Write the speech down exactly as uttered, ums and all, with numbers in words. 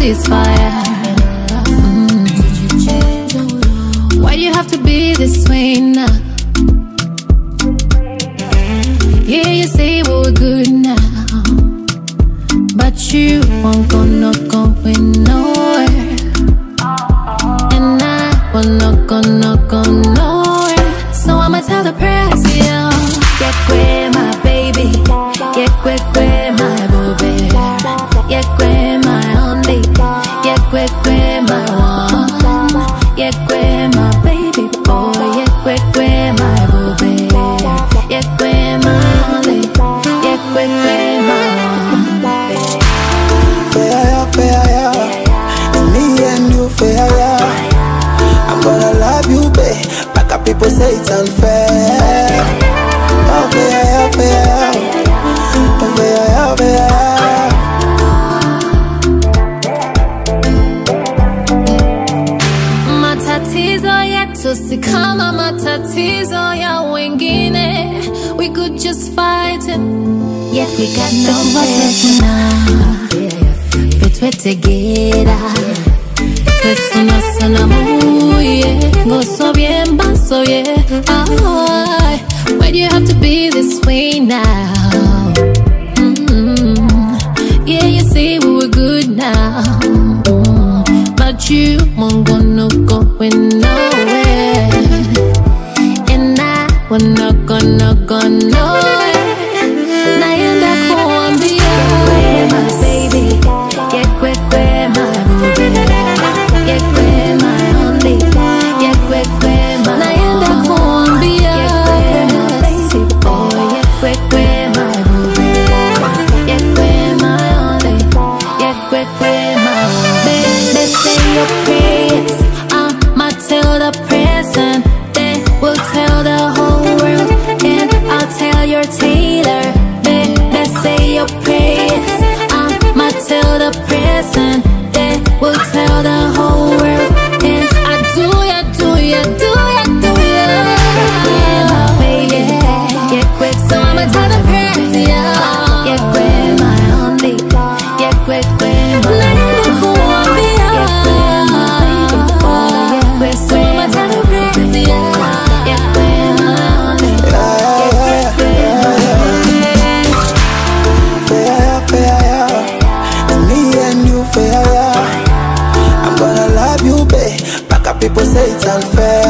ceasefire. Mm. Why do you have to be this way now? Yeah, you say well, we're good now, but you won't go, not going nowhere. And I will not go, not go nowhere. So I'ma tell the press, yeah. Get away, my baby. Get away, my booby. Get away, my only. Get away, my one. Get away, my baby boy. Get away, my booby. Get away, my only. Get away, my one. Fair, fair, yeah. Me and you, fair, yeah. I'm gonna love you, babe. Back up, people say it's unfair. Oh, fair, fair. Oh, fair, fair. Matatizo yetu si kama matatizo ya wengine. We could just fight it, yet we got no way now. Betwe together, betwe suna suna muye. Go so bien, baso yeah. Oh, why do you have to be this way now? Mm-hmm. Yeah, you say we were good now, mm, but you won't go, no going nowhere. And I will not go, not go nowhere. Naenda kuambia, my baby, get quick, my booby, get quick, my only, get quick, my. Naenda kuambia, my baby boy, get quick, my booby, get quick, my only, get quick, my. They say your prayers, I'ma tell the present. They will tell the whole world, and I'll tell your tailor. They, they say your prayers, I'ma tell the present. They will tell the whole world, and I do ya, do ya, do ya, do ya. Yeah, my baby, get quick, so I'ma tell the present, yeah. Get quick, my only, get quick, my. People say it's unfair.